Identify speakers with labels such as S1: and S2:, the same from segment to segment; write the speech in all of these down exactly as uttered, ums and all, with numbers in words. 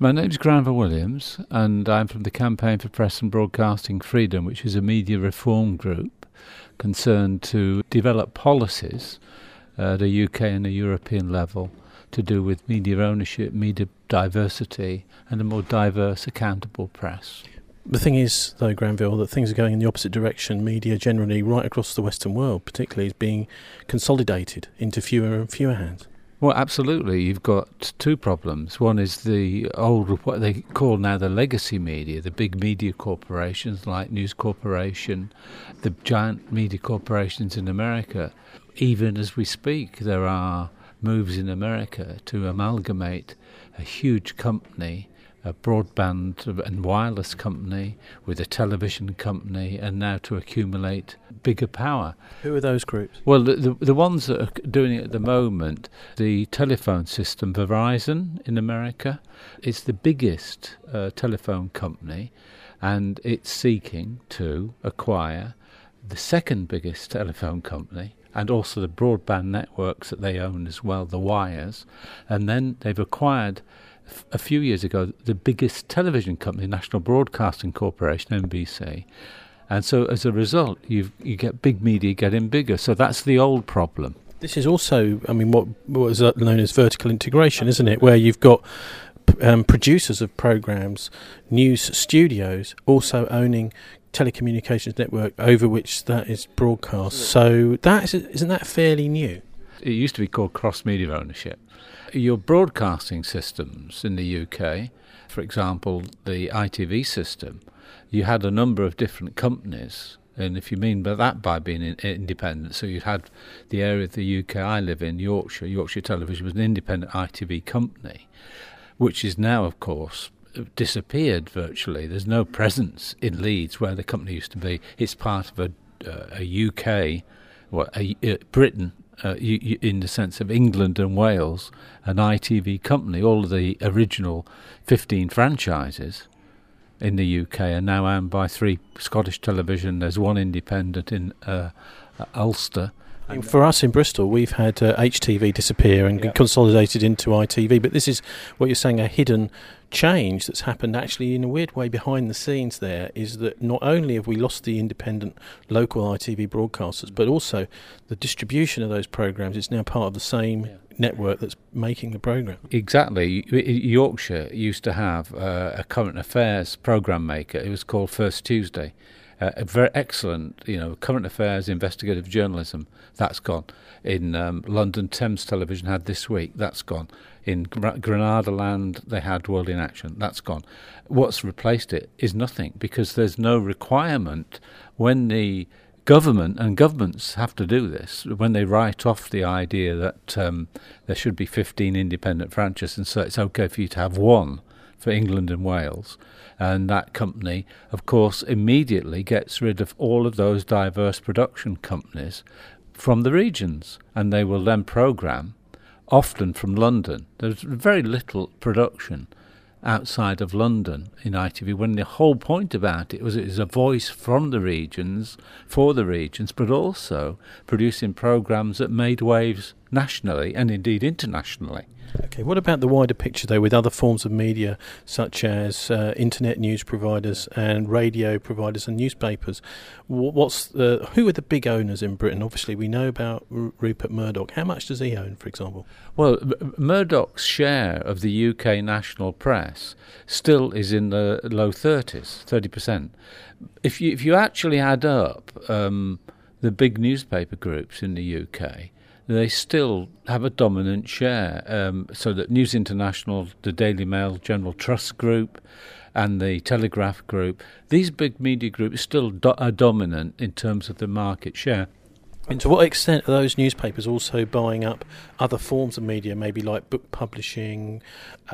S1: My name's Granville Williams, and I'm from the Campaign for Press and Broadcasting Freedom, which is a media reform group concerned to develop policies at a U K and a European level to do with media ownership, media diversity, and a more diverse, accountable press.
S2: The thing is, though, Granville, that things are going in the opposite direction. Media generally, right across the Western world particularly, is being consolidated into fewer and fewer hands.
S1: Well, absolutely. You've got two problems. One is the old, what they call now the legacy media, the big media corporations like News Corporation, the giant media corporations in America. Even as we speak, there are moves in America to amalgamate a huge company, a broadband and wireless company with a television company, and now to accumulate bigger power.
S2: Who are those groups?
S1: Well, the, the, the ones that are doing it at the moment, the telephone system, Verizon in America, it's the biggest uh, telephone company, and it's seeking to acquire the second biggest telephone company, and also the broadband networks that they own as well, the wires. And then they've acquired, f- a few years ago, the biggest television company, National Broadcasting Corporation, N B C. And so as a result, you you get big media getting bigger. So that's the old problem.
S2: This is also, I mean, what, what is known as vertical integration, isn't it? Where you've got um, producers of programmes, news studios, also owning telecommunications network over which that is broadcast. So that is, isn't that fairly new?
S1: It used to be called cross-media ownership. Your broadcasting systems in the U K, for example, the I T V system, you had a number of different companies. And if you mean by that by being in, independent, so you had the area of the U K I live in, Yorkshire, Yorkshire Television was an independent I T V company, which is now, of course, disappeared virtually. There's no presence in Leeds where the company used to be. It's part of a, uh, a U K, well, a, uh, Britain, uh, you, you, in the sense of England and Wales, an I T V company. All of the original fifteen franchises in the U K are now owned by three Scottish Television. There's one independent in uh, uh, Ulster.
S2: And for us in Bristol, we've had uh, H T V disappear and yep. consolidated into I T V. But this is what you're saying, a hidden change that's happened actually in a weird way behind the scenes there, is that not only have we lost the independent local I T V broadcasters, but also the distribution of those programmes is now part of the same yeah. network that's making the programme.
S1: Exactly. Yorkshire used to have uh, a current affairs programme maker. It was called First Tuesday. Uh, a very excellent, you know, current affairs, investigative journalism. That's gone. In um, London, Thames Television had This Week. That's gone. In Gra- Granada Land, they had World in Action. That's gone. What's replaced it is nothing, because there's no requirement when the government, and governments have to do this, when they write off the idea that um, there should be fifteen independent franchises, and so it's okay for you to have one for England and Wales. And that company, of course, immediately gets rid of all of those diverse production companies from the regions, and they will then programme, often from London. There's very little production outside of London in I T V, when the whole point about it was it is a voice from the regions, for the regions, but also producing programmes that made waves nationally and indeed internationally.
S2: Okay, what about the wider picture, though, with other forms of media, such as uh, internet news providers and radio providers and newspapers? What's the, who are the big owners in Britain? Obviously, we know about R- Rupert Murdoch. How much does he own, for example?
S1: Well, M- Murdoch's share of the U K national press still is in the low thirties, thirty percent. If you, if you actually add up um, the big newspaper groups in the U K, they still have a dominant share, um, so that News International, the Daily Mail, General Trust Group and the Telegraph Group, these big media groups still do- are dominant in terms of the market share.
S2: And to what extent are those newspapers also buying up other forms of media, maybe like book publishing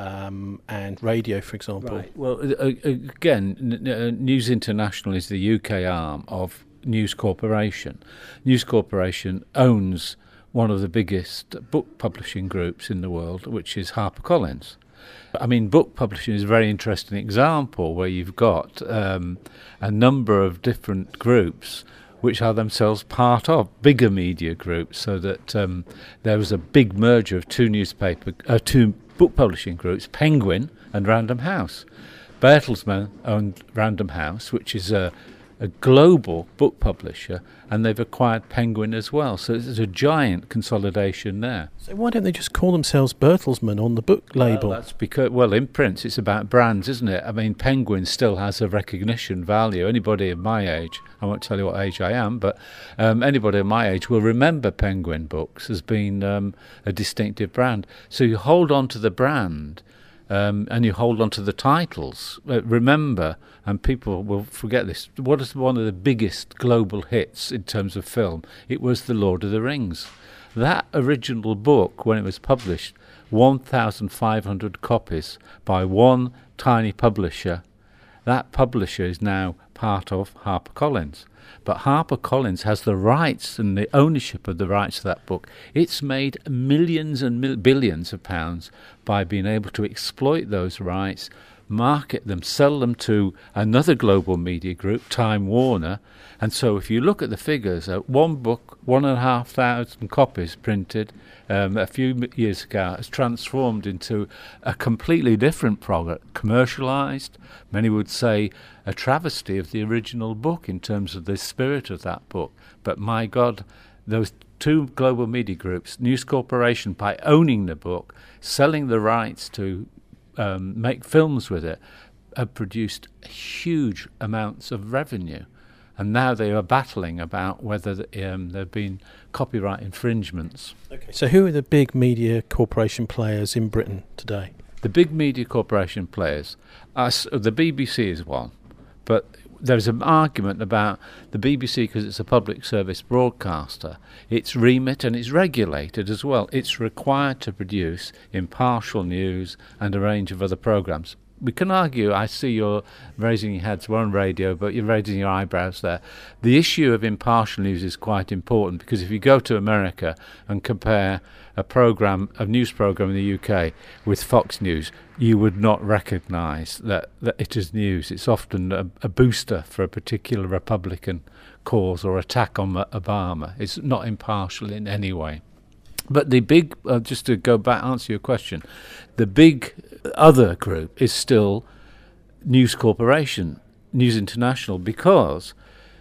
S2: um, and radio, for example?
S1: Right. Well, uh, again, uh, News International is the U K arm of News Corporation. News Corporation owns one of the biggest book publishing groups in the world, which is HarperCollins. I mean, book publishing is a very interesting example where you've got um, a number of different groups which are themselves part of bigger media groups, so that um, there was a big merger of two newspaper, uh, two book publishing groups, Penguin and Random House. Bertelsmann owned Random House, which is a, a global book publisher, and they've acquired Penguin as well. So there's a giant consolidation there.
S2: So why don't they just call themselves Bertelsmann on the book label?
S1: Well, that's because, well, in print, it's about brands, isn't it? I mean, Penguin still has a recognition value. Anybody of my age, I won't tell you what age I am, but um, anybody of my age will remember Penguin Books as being um, a distinctive brand. So you hold on to the brand. Um, and you hold on to the titles. Uh, remember, and people will forget this, what is one of the biggest global hits in terms of film? It was The Lord of the Rings. That original book, when it was published, one thousand five hundred copies by one tiny publisher. That publisher is now part of HarperCollins. But HarperCollins has the rights and the ownership of the rights to that book. It's made millions and mil- billions of pounds by being able to exploit those rights, market them, sell them to another global media group, Time Warner. And so if you look at the figures, uh, one book, one and a half thousand copies printed um, a few years ago has transformed into a completely different product, commercialised. Many would say a travesty of the original book in terms of the spirit of that book. But my God, those two global media groups, News Corporation, by owning the book, selling the rights to um, make films with it, have produced huge amounts of revenue. And now they are battling about whether um, there have been copyright infringements.
S2: Okay. So who are the big media corporation players in Britain today?
S1: The big media corporation players, are, the B B C is one, but there's an argument about the B B C because it's a public service broadcaster. Its remit, and it's regulated as well. It's required to produce impartial news and a range of other programmes. We can argue, I see you're raising your heads, we're on radio, but you're raising your eyebrows there. The issue of impartial news is quite important, because if you go to America and compare a program, a news program in the U K with Fox News, you would not recognise that, that it is news. It's often a, a booster for a particular Republican cause or attack on Obama. It's not impartial in any way. But the big, uh, just to go back, answer your question, the big other group is still News Corporation, News International, because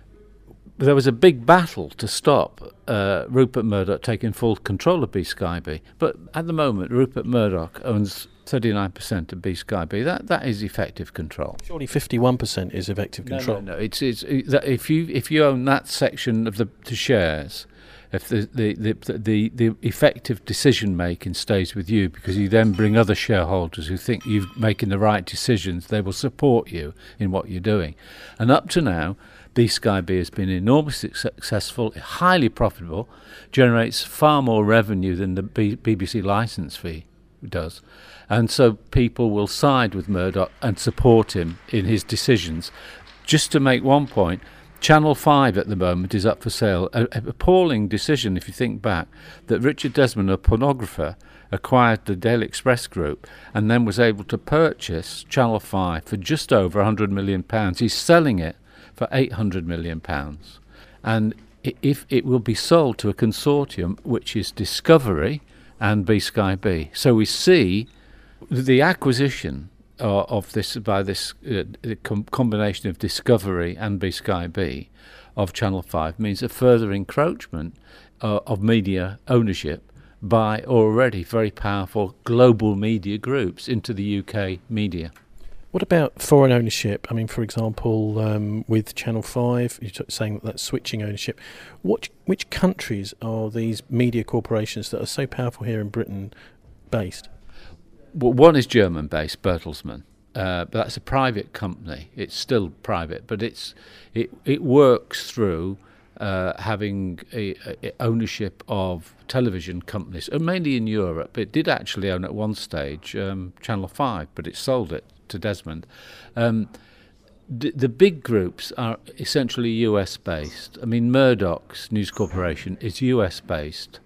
S1: there was a big battle to stop uh, Rupert Murdoch taking full control of B Sky B. But at the moment, Rupert Murdoch owns thirty-nine percent of B Sky B. That that is effective control.
S2: Surely fifty-one percent is effective control.
S1: No, no, no. It's it's it, that if you if you own that section of the, the shares, if the the, the the the effective decision making stays with you, because you then bring other shareholders who think you're making the right decisions, they will support you in what you're doing. And up to now, B Sky B has been enormously successful, highly profitable, generates far more revenue than the B- BBC licence fee does. And so people will side with Murdoch and support him in his decisions. Just to make one point, Channel five at the moment is up for sale. An appalling decision, if you think back, that Richard Desmond, a pornographer, acquired the Daily Express group and then was able to purchase Channel five for just over one hundred million pounds. He's selling it for eight hundred million pounds. And if it will be sold to a consortium, which is Discovery and B Sky B. So we see the acquisition uh, of this by this uh, com- combination of Discovery and B Sky B of Channel five means a further encroachment uh, of media ownership by already very powerful global media groups into the U K media.
S2: What about foreign ownership? I mean, for example, um, with Channel five, you're saying that that's switching ownership. What, which countries are these media corporations that are so powerful here in Britain based?
S1: Well, one is German-based, Bertelsmann. Uh, but that's a private company. It's still private, but it's it it works through uh, having a, a ownership of television companies, and mainly in Europe. It did actually own at one stage um, Channel five, but it sold it to Desmond. Um, d- the big groups are essentially U S based. I mean, Murdoch's News Corporation is U S based,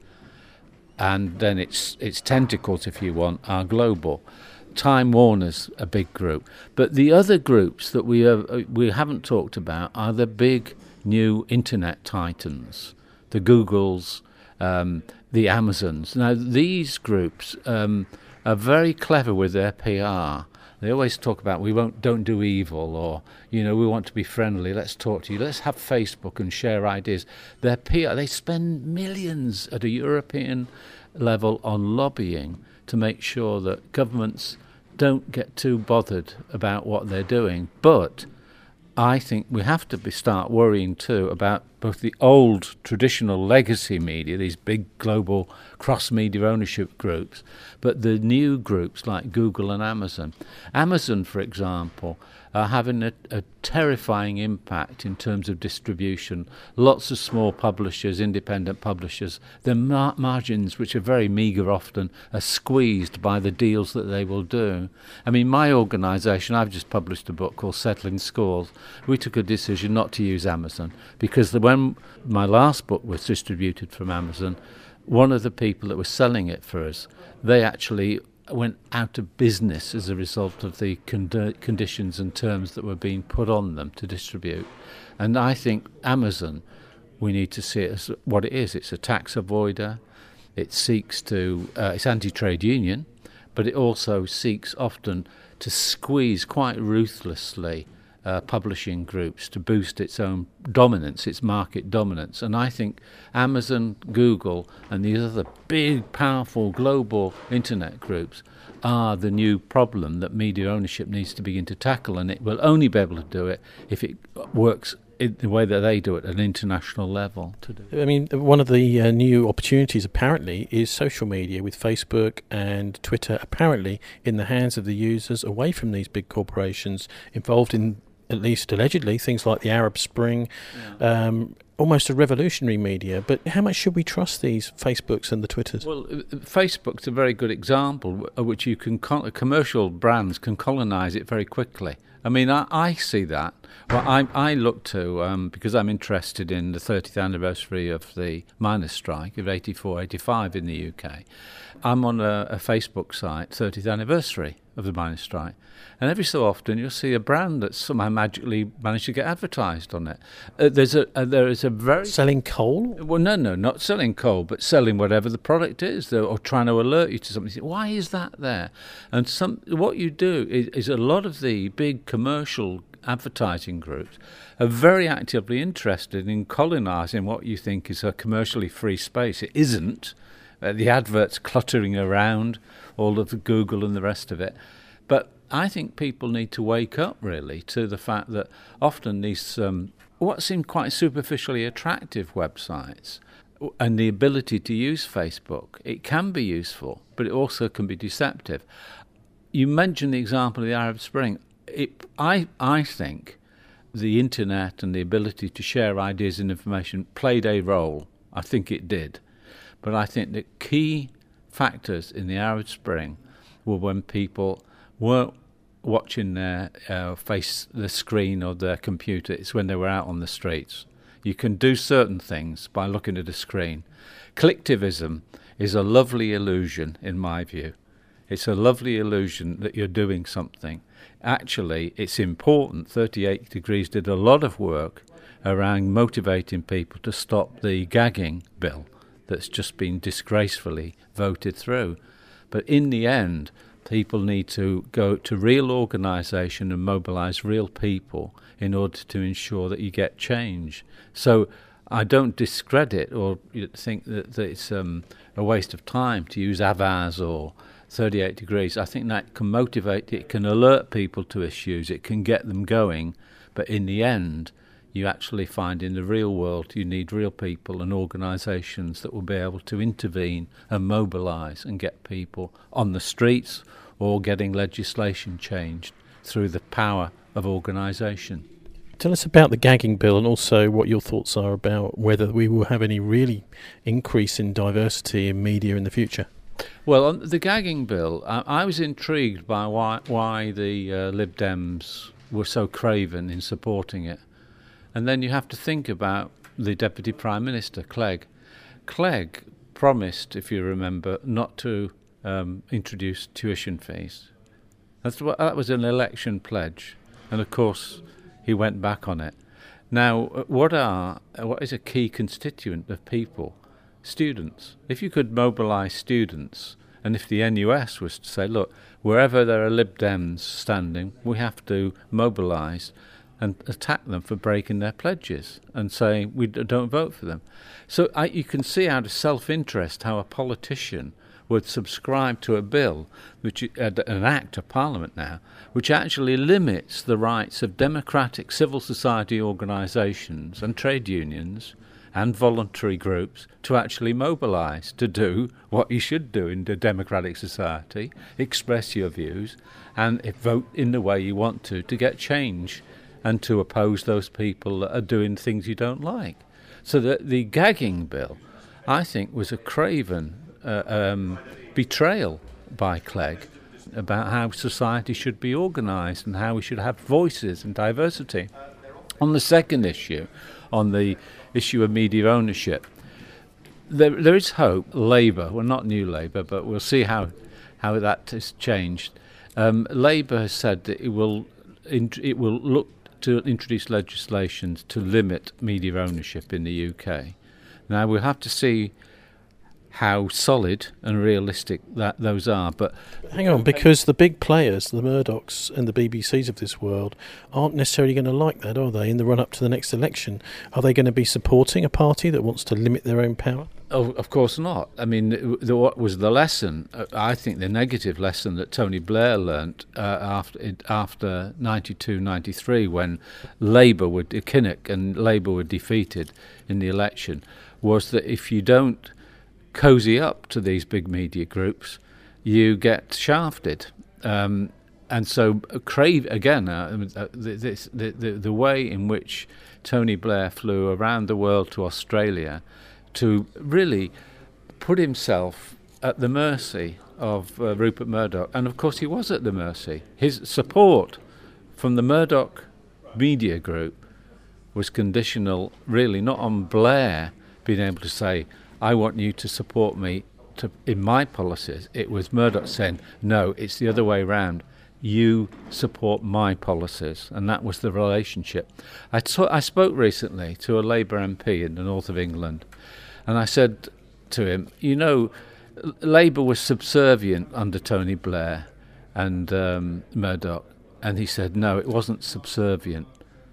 S1: and then its its tentacles, if you want, are global. Time Warner's a big group, but the other groups that we have, we haven't talked about are the big new internet titans, the Googles, um, the Amazons. Now these groups um, are very clever with their P R. They always talk about we won't don't do evil, or you know we want to be friendly. Let's talk to you. Let's have Facebook and share ideas. Their P R, they spend millions at a European level on lobbying to make sure that governments don't get too bothered about what they're doing. But I think we have to be start worrying too about both the old traditional legacy media, these big global cross-media ownership groups, but the new groups like Google and Amazon. Amazon, for example, are having a, a terrifying impact in terms of distribution. Lots of small publishers, independent publishers, their mar- margins, which are very meagre often, are squeezed by the deals that they will do. I mean, my organisation, I've just published a book called Settling Scores. We took a decision not to use Amazon because the, when my last book was distributed from Amazon, one of the people that was selling it for us, they actually went out of business as a result of the con- conditions and terms that were being put on them to distribute. And I think Amazon, we need to see it as what it is. It's a tax avoider. It seeks to, uh, it's anti-trade union, but it also seeks often to squeeze quite ruthlessly uh, publishing groups to boost its own dominance, its market dominance. And I think Amazon, Google, and these other big, powerful global internet groups are the new problem that media ownership needs to begin to tackle, and it will only be able to do it if it works in the way that they do it at an international level. To do.
S2: I mean, one of the uh, new opportunities apparently is social media, with Facebook and Twitter apparently in the hands of the users, away from these big corporations involved in, at least allegedly, things like the Arab Spring, yeah. um, almost a revolutionary media. But how much should we trust these Facebooks and the Twitters?
S1: Well, Facebook's a very good example, which you can commercial brands can colonise it very quickly. I mean, I, I see that. Well, I, I look to, um, because I'm interested in the thirtieth anniversary of the miners' strike of eighty-four eighty-five in the U K. I'm on a, a Facebook site, thirtieth anniversary of the miners' strike. And every so often you'll see a brand that's somehow magically managed to get advertised on it. Uh, there's a uh, there is a very...
S2: Selling coal?
S1: Well, no, no, not selling coal, but selling whatever the product is, or trying to alert you to something. Why is that there? And some what you do is, is a lot of the big commercial advertising groups are very actively interested in colonising what you think is a commercially free space. It isn't. Uh, the adverts cluttering around, all of the Google and the rest of it. But I think people need to wake up, really, to the fact that often these, um, what seem quite superficially attractive websites and the ability to use Facebook, it can be useful, but it also can be deceptive. You mentioned the example of the Arab Spring. It, I, I think the internet and the ability to share ideas and information played a role. I think it did. But I think the key factors in the Arab Spring were when people weren't watching their uh, face, the screen or their computer. It's when they were out on the streets. You can do certain things by looking at a screen. Collectivism is a lovely illusion, in my view. It's a lovely illusion that you're doing something. Actually, it's important. thirty-eight Degrees did a lot of work around motivating people to stop the gagging bill that's just been disgracefully voted through. But in the end, people need to go to real organisation and mobilise real people in order to ensure that you get change. So I don't discredit or think that, that it's um, a waste of time to use Avaaz or thirty-eight Degrees. I think that can motivate, it can alert people to issues, it can get them going, but in the end, you actually find in the real world you need real people and organisations that will be able to intervene and mobilise and get people on the streets or getting legislation changed through the power of organisation.
S2: Tell us about the gagging bill and also what your thoughts are about whether we will have any really increase in diversity in media in the future.
S1: Well, on the gagging bill, I, I was intrigued by why, why the uh, Lib Dems were so craven in supporting it. And then you have to think about the Deputy Prime Minister, Clegg. Clegg promised, if you remember, not to um, introduce tuition fees. That's what, that was an election pledge. And, of course, he went back on it. Now, what are what is a key constituent of people? Students. If you could mobilise students And if the N U S was to say, look, wherever there are Lib Dems standing, we have to mobilise and attack them for breaking their pledges and say we d- don't vote for them. So I, you can see out of self-interest how a politician would subscribe to a bill, which uh, an act of Parliament now, which actually limits the rights of democratic civil society organisations and trade unions and voluntary groups to actually mobilise, to do what you should do in a democratic society, express your views, and vote in the way you want to, to get change, and to oppose those people that are doing things you don't like. So the, the gagging bill, I think, was a craven uh, um, betrayal by Clegg about how society should be organised and how we should have voices and diversity. On the second issue, on the issue of media ownership, there, there is hope. Labour, well, not New Labour, but we'll see how how that has changed. Um, Labour has said that it will int- it will look to introduce legislation to limit media ownership in the U K. Now we'll have to see how solid and realistic that those are. But
S2: hang on, because the big players, the Murdochs and the B B Cs of this world, aren't necessarily going to like that, are they, in the run-up to the next election? Are they going to be supporting a party that wants to limit their own power?
S1: Oh, of course not. I mean, the, what was the lesson? Uh, I think the negative lesson that Tony Blair learnt uh, after after ninety-two ninety-three, when Labour were Kinnock and Labour were defeated in the election, was that if you don't cozy up to these big media groups, you get shafted. Um, and so, uh, crave again, uh, uh, this, the, the the way in which Tony Blair flew around the world to Australia to really put himself at the mercy of uh, Rupert Murdoch. And of course he was at the mercy. His support from the Murdoch media group was conditional really not on Blair being able to say, I want you to support me to, in my policies. It was Murdoch saying, no, it's the other way around. You support my policies. And that was the relationship. I, t- I spoke recently to a Labour M P in the north of England, and I said to him, you know, Labour was subservient under Tony Blair and um, Murdoch. And he said, no, it wasn't subservient.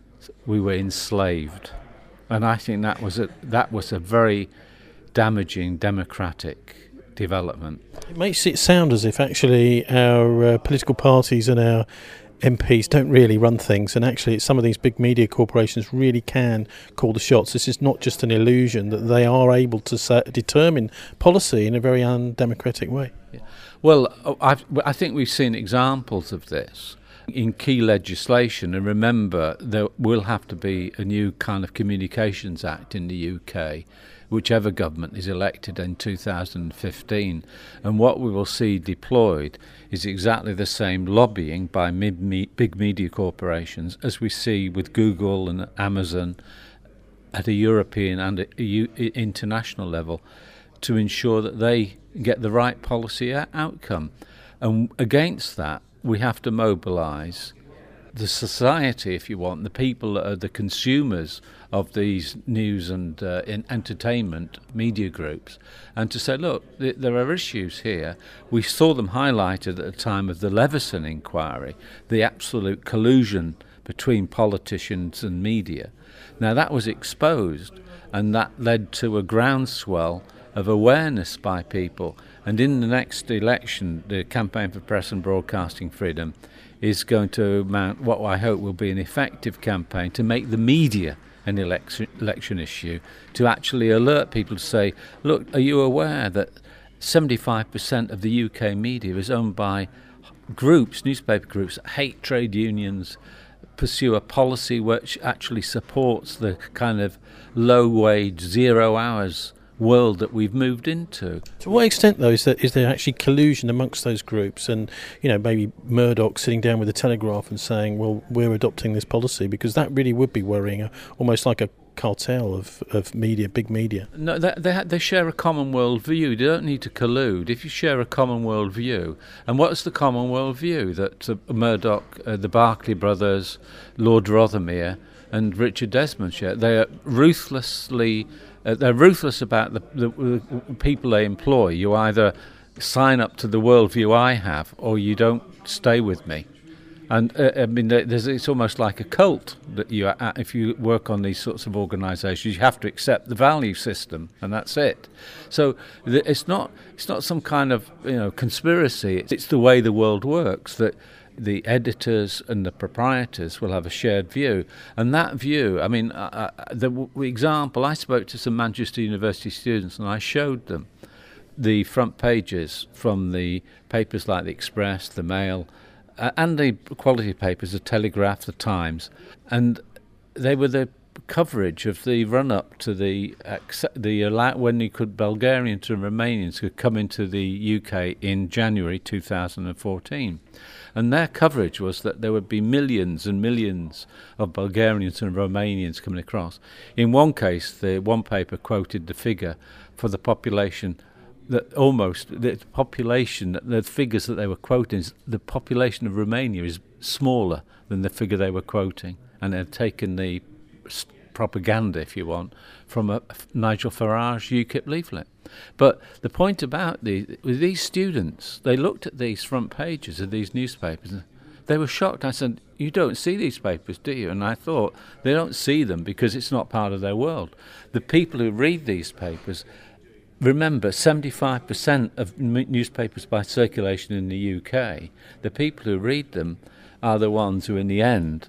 S1: We were enslaved. And I think that was a, that was a very damaging democratic development.
S2: It makes it sound as if actually our uh, political parties and our M Ps don't really run things, and actually some of these big media corporations really can call the shots. This is not just an illusion, that they are able to sa- determine policy in a very undemocratic way.
S1: Yeah. Well, I've, I think we've seen examples of this in key legislation, and remember there will have to be a new kind of Communications Act in the U K, whichever government is elected in two thousand fifteen, and what we will see deployed is exactly the same lobbying by mid- me- big media corporations as we see with Google and Amazon at a European and a U- international level, to ensure that they get the right policy a- outcome. And against that, we have to mobilise the society, if you want, the people that are the consumers of these news and uh, in entertainment media groups, and to say, look, th- there are issues here. We saw them highlighted at the time of the Leveson inquiry, the absolute collusion between politicians and media. Now that was exposed, and that led to a groundswell of awareness by people. And in the next election, the Campaign for Press and Broadcasting Freedom is going to mount what I hope will be an effective campaign to make the media an election, election issue, to actually alert people to say, look, are you aware that seventy-five percent of the U K media is owned by groups, newspaper groups, that hate trade unions, pursue a policy which actually supports the kind of low-wage, zero hours world that we've moved into.
S2: To what extent, though, is there, is there actually collusion amongst those groups, and, you know, maybe Murdoch sitting down with the Telegraph and saying, well, we're adopting this policy? Because that really would be worrying, uh, almost like a cartel of, of media, big media.
S1: No, they, they they share a common world view. They don't need to collude. If you share a common world view, and what's the common world view? That uh, Murdoch, uh, the Barclay brothers, Lord Rothermere and Richard Desmond share. They are ruthlessly Uh, they're ruthless about the, the, the people they employ. You either sign up to the worldview I have, or you don't stay with me. And uh, I mean, there's, it's almost like a cult that you, are, if you work on these sorts of organisations, you have to accept the value system, and that's it. So it's not it's not some kind of you know conspiracy. It's, it's the way the world works, that the editors and the proprietors will have a shared view, and that view. I mean, uh, the w- example I spoke to some Manchester University students, and I showed them the front pages from the papers like the Express, the Mail, uh, and the quality papers, the Telegraph, the Times, and they were the coverage of the run-up to the the uh, when you could Bulgarians and Romanians could come into the U K in January two thousand fourteen, and their coverage was that there would be millions and millions of Bulgarians and Romanians coming across. In one case, the one paper quoted the figure for the population. That almost the population, the figures that they were quoting, the population of Romania is smaller than the figure they were quoting, and they'd taken the propaganda, if you want, from a Nigel Farage UKIP leaflet. But the point about these, with these students, they looked at these front pages of these newspapers, and they were shocked. I said, "You don't see these papers, do you?" And I thought, they don't see them because it's not part of their world. The people who read these papers. Remember, seventy-five percent of m- newspapers by circulation in the U K, the people who read them are the ones who, in the end,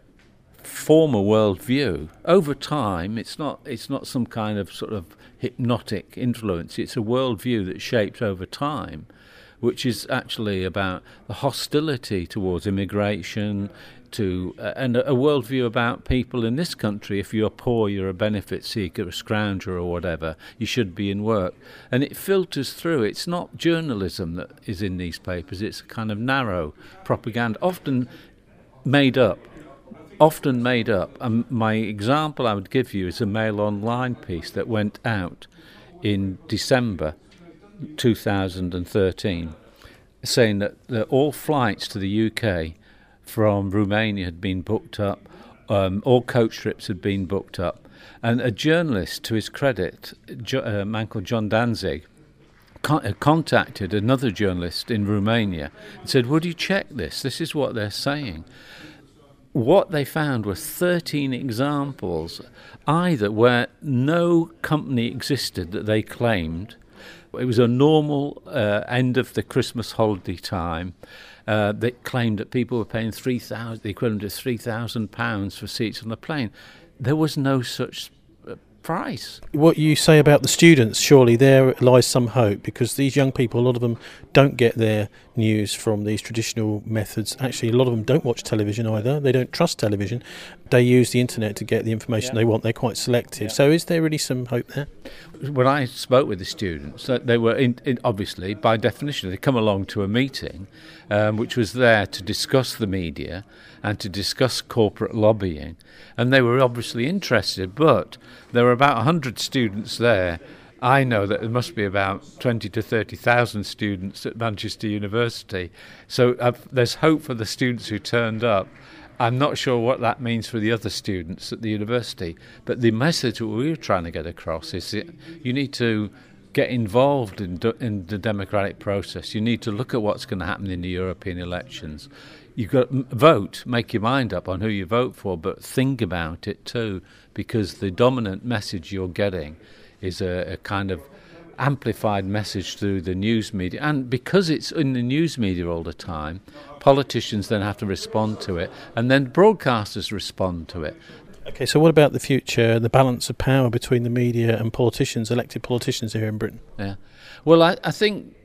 S1: form a worldview. Over time, it's not it's not some kind of sort of hypnotic influence. It's a worldview that shapes over time, which is actually about the hostility towards immigration, to uh, and a, a worldview about people in this country. If you're poor, you're a benefit seeker, a scrounger or whatever, you should be in work. And it filters through. It's not journalism that is in these papers. It's a kind of narrow propaganda, often made up. Often made up. And my example I would give you is a Mail Online piece that went out in December two thousand thirteen, saying that, that all flights to the U K from Romania had been booked up, um, all coach trips had been booked up, and a journalist, to his credit, jo- a man called John Danzig, con- contacted another journalist in Romania and said, "Would you check this? This is what they're saying." What they found were thirteen examples, either where no company existed that they claimed. It was a normal uh, end of the Christmas holiday time. Uh, they claimed that people were paying three thousand, the equivalent of three thousand pounds for seats on the plane. There was no such uh, price.
S2: What you say about the students, surely there lies some hope, because these young people, a lot of them don't get their news from these traditional methods. Actually, a lot of them don't watch television either. They don't trust television. They use the internet to get the information yeah. they want. They're quite selective. Yeah. So is there really some hope there?
S1: When I spoke with the students, they were in, in, obviously, by definition, they come along to a meeting um, which was there to discuss the media and to discuss corporate lobbying, and they were obviously interested, but there were about one hundred students there. I know that there must be about twenty to thirty thousand students at Manchester University, so uh, there's hope for the students who turned up. I'm not sure what that means for the other students at the university, but the message that we were trying to get across is that you need to get involved in, do, in the democratic process. You need to look at what's going to happen in the European elections. You've got to vote, make your mind up on who you vote for, but think about it too, because the dominant message you're getting is a, a kind of amplified message through the news media, and because it's in the news media all the time, politicians then have to respond to it, and then broadcasters respond to it.
S2: Okay, so what about the future, the balance of power between the media and politicians, elected politicians here in Britain?
S1: Yeah, well, I, I think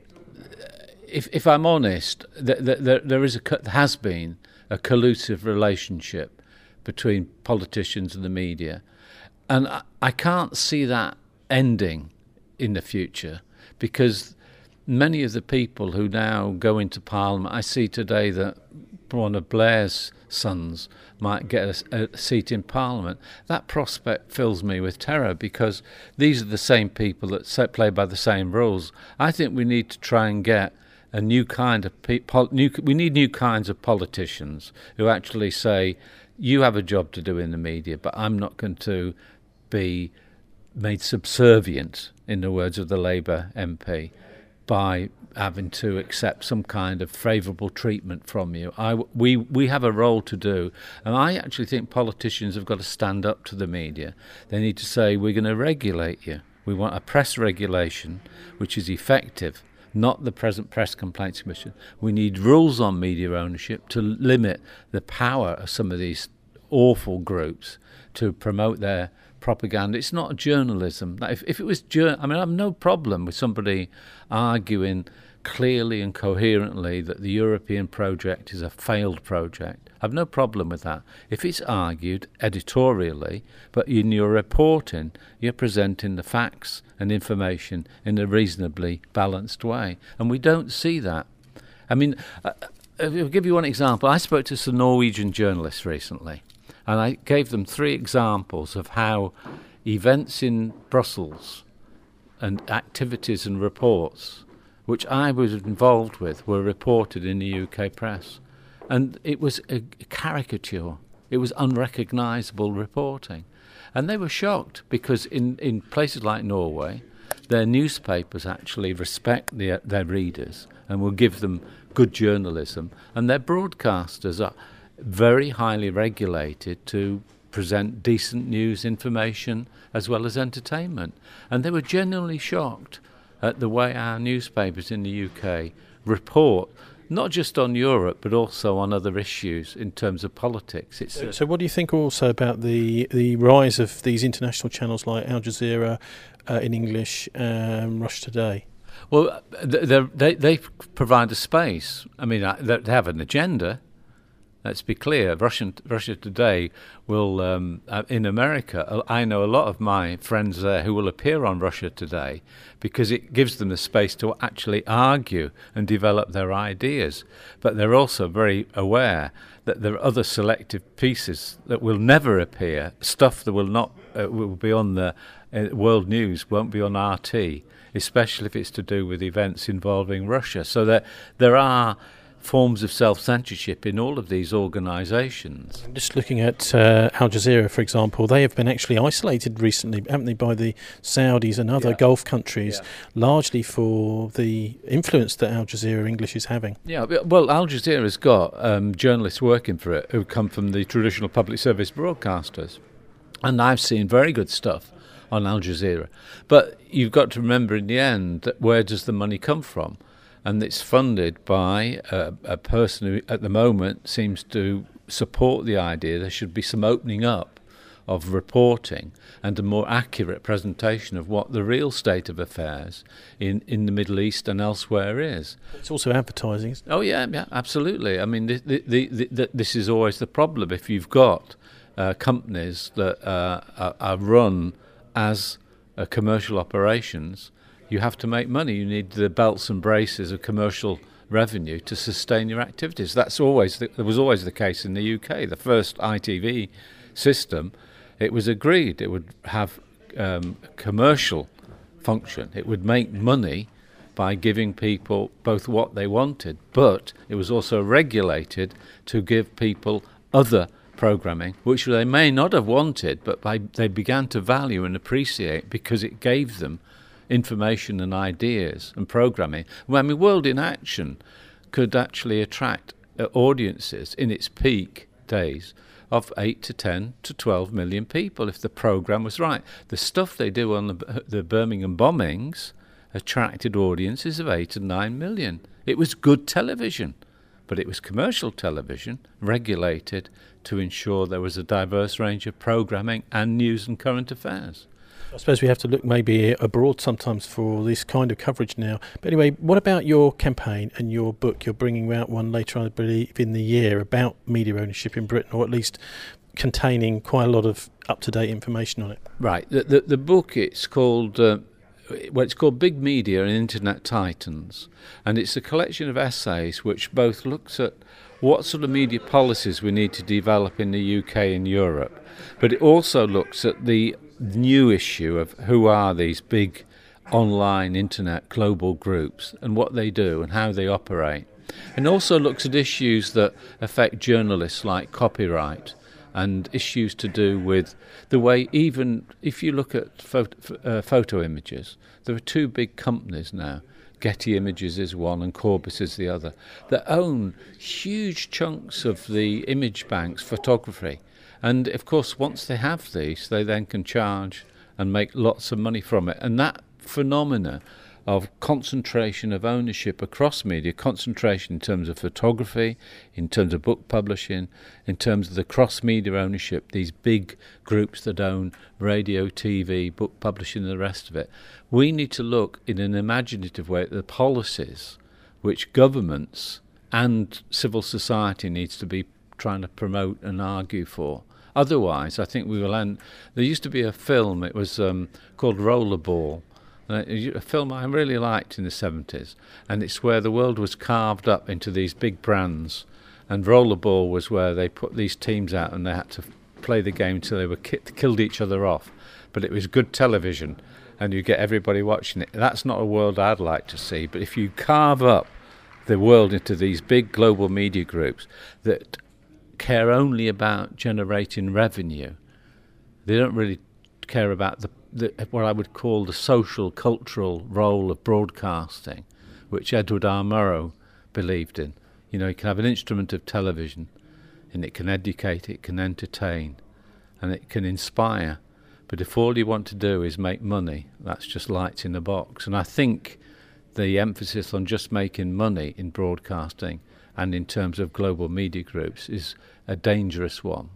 S1: if if I'm honest, th- th- there there is a there has been a collusive relationship between politicians and the media, and I, I can't see that ending in the future, because many of the people who now go into Parliament, I see today that one of Blair's sons might get a, a seat in Parliament. That prospect fills me with terror, because these are the same people that play by the same rules. I think we need to try and get a new kind of pe- pol- new, we need new kinds of politicians who actually say, you have a job to do in the media, but I'm not going to be made subservient, in the words of the Labour M P, by having to accept some kind of favourable treatment from you. I, we, we have a role to do, and I actually think politicians have got to stand up to the media. They need to say, we're going to regulate you. We want a press regulation which is effective, not the present Press Complaints Commission. We need rules on media ownership to limit the power of some of these awful groups to promote their propaganda. It's not journalism. If, if it was, jur- I mean, I have no problem with somebody arguing clearly and coherently that the European project is a failed project. I've no problem with that. If it's argued editorially, but in your reporting, you're presenting the facts and information in a reasonably balanced way. And we don't see that. I mean, I'll give you one example. I spoke to some Norwegian journalists recently, and I gave them three examples of how events in Brussels and activities and reports which I was involved with were reported in the U K press. And it was a caricature. It was unrecognisable reporting. And they were shocked because in, in places like Norway, their newspapers actually respect their, their readers and will give them good journalism. And their broadcasters are very highly regulated to present decent news information as well as entertainment. And they were genuinely shocked at the way our newspapers in the U K report, not just on Europe, but also on other issues in terms of politics. It's
S2: so, so what do you think also about the, the rise of these international channels like Al Jazeera uh, in English, um, Russia Today?
S1: Well, they, they provide a space. I mean, they have an agenda. Let's be clear. Russian, Russia Today will, um, in America, I know a lot of my friends there who will appear on Russia Today because it gives them the space to actually argue and develop their ideas. But they're also very aware that there are other selective pieces that will never appear, stuff that will not uh, will be on the uh, world news, won't be on R T, especially if it's to do with events involving Russia. So there, there are forms of self-censorship in all of these organisations.
S2: Just looking at uh, Al Jazeera, for example, they have been actually isolated recently, haven't they, by the Saudis and other yeah. Gulf countries, yeah. largely for the influence that Al Jazeera English is having.
S1: Yeah, well, Al Jazeera's got um, journalists working for it who come from the traditional public service broadcasters. And I've seen very good stuff on Al Jazeera. But you've got to remember in the end, that where does the money come from? And it's funded by a, a person who, at the moment, seems to support the idea there should be some opening up of reporting and a more accurate presentation of what the real state of affairs in, in the Middle East and elsewhere is.
S2: It's also advertising. Isn't it?
S1: Oh, yeah, yeah, absolutely. I mean, the, the, the, the, this is always the problem. If you've got uh, companies that uh, are, are run as uh, commercial operations, you have to make money. You need the belts and braces of commercial revenue to sustain your activities. That's always the, that was always the case in the U K. The first I T V system, it was agreed it would have um, commercial function. It would make money by giving people both what they wanted, but it was also regulated to give people other programming, which they may not have wanted, but by, they began to value and appreciate because it gave them information and ideas and programming. Well, I mean, World in Action could actually attract uh, audiences in its peak days of eight to ten to twelve million people if the program was right. The stuff they do on the, the Birmingham bombings attracted audiences of eight and nine million. It was good television, but it was commercial television regulated to ensure there was a diverse range of programming and news and current affairs.
S2: I suppose we have to look maybe abroad sometimes for this kind of coverage now. But anyway, what about your campaign and your book? You're bringing out one later, I believe, in the year about media ownership in Britain, or at least containing quite a lot of up-to-date information on it.
S1: Right. The the, the book, it's called uh, well, it's called Big Media and Internet Titans, and it's a collection of essays which both looks at what sort of media policies we need to develop in the U K and Europe, but it also looks at the new issue of who are these big online internet global groups and what they do and how they operate, and also looks at issues that affect journalists like copyright and issues to do with the way, even if you look at photo, uh, photo images, there are two big companies now Getty Images is one and Corbis is the other, that own huge chunks of the image banks, photography. And, of course, once they have these, they then can charge and make lots of money from it. And that phenomena of concentration of ownership across media, concentration in terms of photography, in terms of book publishing, in terms of the cross-media ownership, these big groups that own radio, T V, book publishing and the rest of it. We need to look in an imaginative way at the policies which governments and civil society needs to be trying to promote and argue for. Otherwise, I think we will end... There used to be a film, it was um, called Rollerball, a film I really liked in the seventies, and it's where the world was carved up into these big brands, and Rollerball was where they put these teams out and they had to play the game until they were ki- killed each other off. But it was good television, and you get everybody watching it. That's not a world I'd like to see, but if you carve up the world into these big global media groups that care only about generating revenue, they don't really care about the The, what I would call the social, cultural role of broadcasting, which Edward R. Murrow believed in. You know, you can have an instrument of television, and it can educate, it can entertain, and it can inspire. But if all you want to do is make money, that's just lights in a box. And I think the emphasis on just making money in broadcasting and in terms of global media groups is a dangerous one.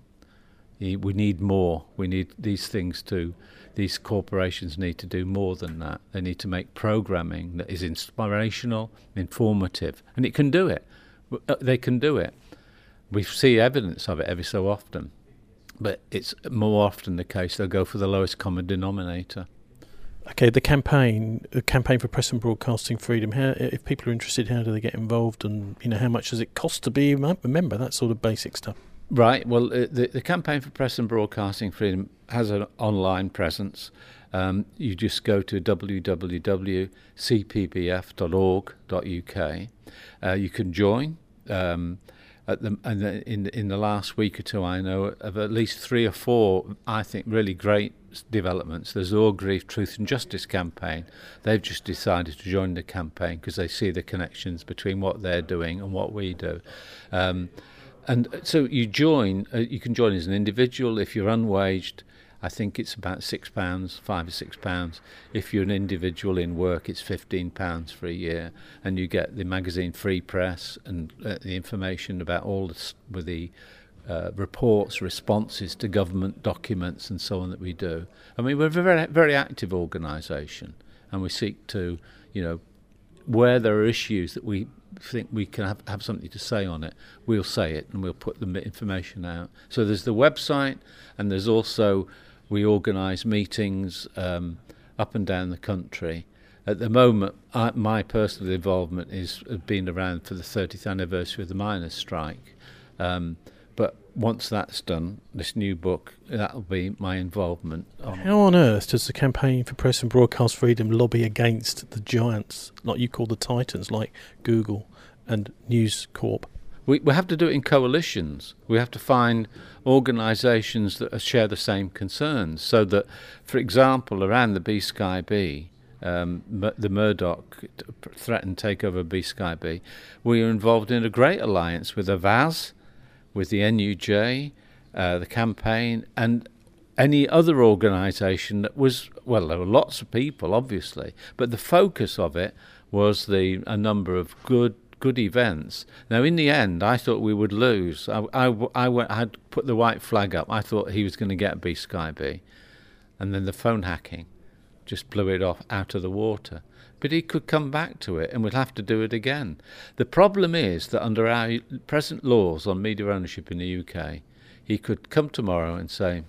S1: We need more. We need these things to... These corporations need to do more than that. They need to make programming that is inspirational, informative, and it can do it. They can do it. We see evidence of it every so often, but it's more often the case they'll go for the lowest common denominator.
S2: Okay, the campaign, the campaign for press and broadcasting freedom. How, if people are interested, how do they get involved, and you know, how much does it cost to be a member? That sort of basic stuff.
S1: Right. Well, uh, the, the Campaign for Press and Broadcasting Freedom has an online presence. Um, you just go to w w w dot c p b f dot org dot u k. Uh, you can join. Um, at the, and the, in, in the last week or two, I know of at least three or four, I think, really great developments. There's the All Grief Truth and Justice campaign. They've just decided to join the campaign because they see the connections between what they're doing and what we do. Um, And so you join, uh, you can join as an individual. If you're unwaged, I think it's about six pounds, five or six pounds. If you're an individual in work, it's fifteen pounds for a year. And you get the magazine Free Press and uh, the information about all the, with the uh, reports, responses to government documents and so on that we do. I mean, we're a very, very active organisation, and we seek to, you know, where there are issues that we think we can have, have something to say on it, we'll say it and we'll put the information out. So there's the website, and there's also, we organise meetings um, up and down the country. At the moment, I, my personal involvement is been around for the thirtieth anniversary of the miners' strike. Um, but once that's done, this new book, that'll be my involvement. On
S2: How on earth does the Campaign for Press and Broadcast Freedom lobby against the giants, like you call the titans, like Google and News Corp?
S1: We, we have to do it in coalitions. We have to find organisations that share the same concerns. So that, for example, around the B Sky B, um, the Murdoch threatened takeover of B Sky B, we are involved in a great alliance with Avaz, with the N U J, uh, the campaign, and any other organisation that was, well, there were lots of people, obviously, but the focus of it was the a number of good good events. Now, in the end, I thought we would lose. I, I, I, went, I had put the white flag up. I thought he was going to get B Sky B, and then the phone hacking just blew it off out of the water. But he could come back to it, and we'll have to do it again. The problem is that under our present laws on media ownership in the U K, he could come tomorrow and say,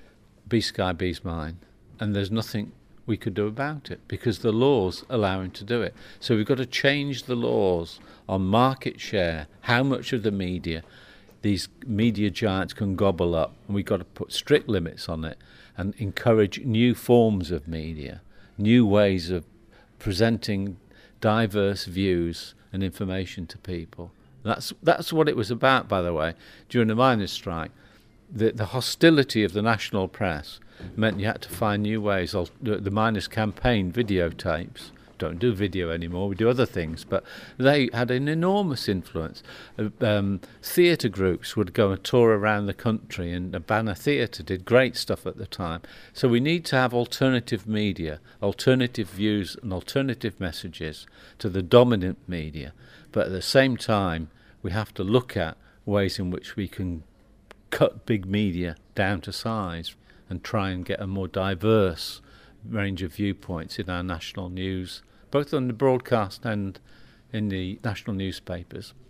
S1: B Sky B's mine, and there's nothing we could do about it because the laws allow him to do it. So we've got to change the laws on market share, how much of the media these media giants can gobble up, and we've got to put strict limits on it and encourage new forms of media, new ways of presenting diverse views and information to people. That's that's what it was about, by the way, during the miners' strike. The, the hostility of the national press meant you had to find new ways. The, the miners' campaign videotapes, don't do video anymore, we do other things, but they had an enormous influence. Um, theatre groups would go and tour around the country, and the Banner Theatre did great stuff at the time. So we need to have alternative media, alternative views and alternative messages to the dominant media, but at the same time we have to look at ways in which we can cut big media down to size and try and get a more diverse range of viewpoints in our national news, both on the broadcast and in the national newspapers.